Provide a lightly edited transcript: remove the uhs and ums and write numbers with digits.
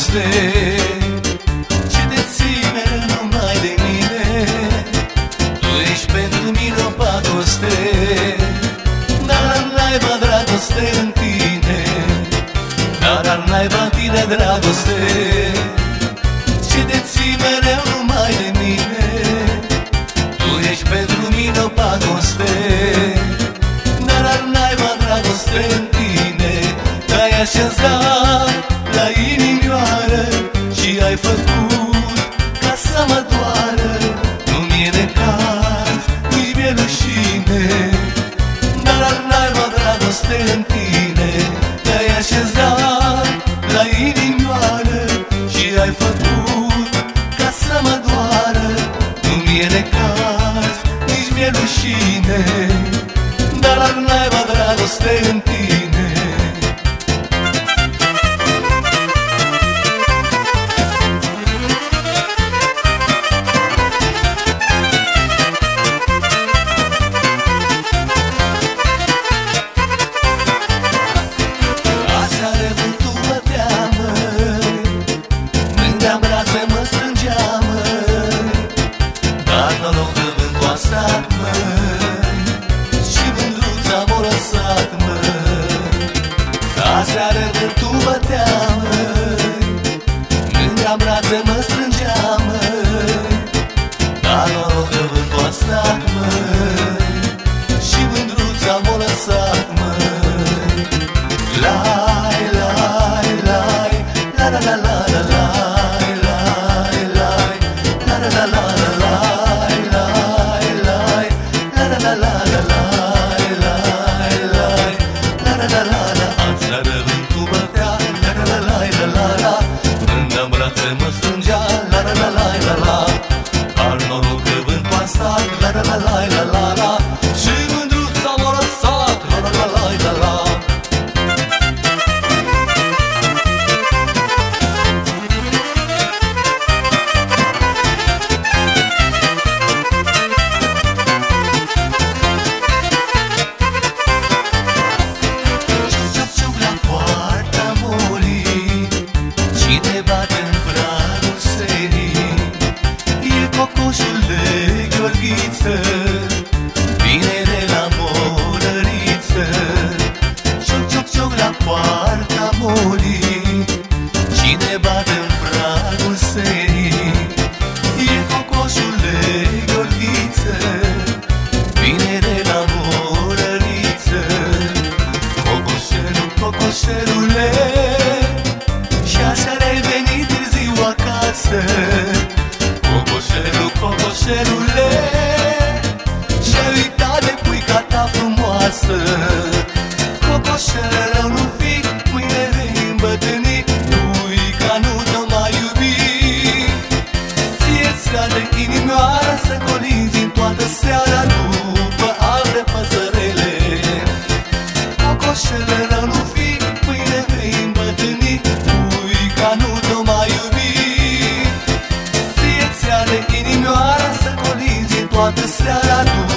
dragoste ce te ține numai de mine. Tu ești pentru mine o pagoste, dar ar naiba dragoste în tine, dar ar naiba în tine dragoste ce te ții mereu numai de mine. Tu ești pentru mine o pagoste, dar ar naiba dragoste în tine. Te-ai așezat la inimioară și ai făcut ca să mă doară. Nu mi-e necaz, nu-i mi-e rușine, dar ar naiba dragoste în tine. Te-ai așezat la inimioară și ai făcut ca să mă doară. Nu mi-e necaz, nici mi-e rușine, dar ar naiba dragoste în tine. Aseară vântul bătea, măi, mândrea în brațe mă strângea, măi, dar noroc că vântul a stat, măi, și mândruța m-a lăsat, măi. Lai, lai, lai, la la la la la lai, lai, lai, la la la la la lai, lai, lai, la la la la la lai, lai, lai, la la la la la. Aseară vântul bătea, la la la la la la la, mândrea-n brațe mă strângea, la la la la la la, dar noroc că vântul a stat, la la la la la la la, și mândruța m-a lăsat, la la la la la la. Cine bate în pragul serii? E cocoșul de Gheorghiță, vine de la Morăriță. Cioc, cioc, cioc la poarta morii. Cine bate în pragul serii? E cocoșul de Gheorghiță, vine de la Morăriță. Cocoșelul, cocoșelule, și-aseară ai venit târziu acasă. Cocoșelul, cocoșelule, și-ai uitat de puica ta frumoasă. Cocoșele rău nu fi, mâine vei îmbătrâni, puica nu te mai iubi. Ție-ți de inimioară să colinzi în toată seara după alte păsărele. Cocoșele rău nu fi, mâine vei îmbătrâni, puica nu te mai iubi. Ție-ți de inimioară să colinzi în toată seara după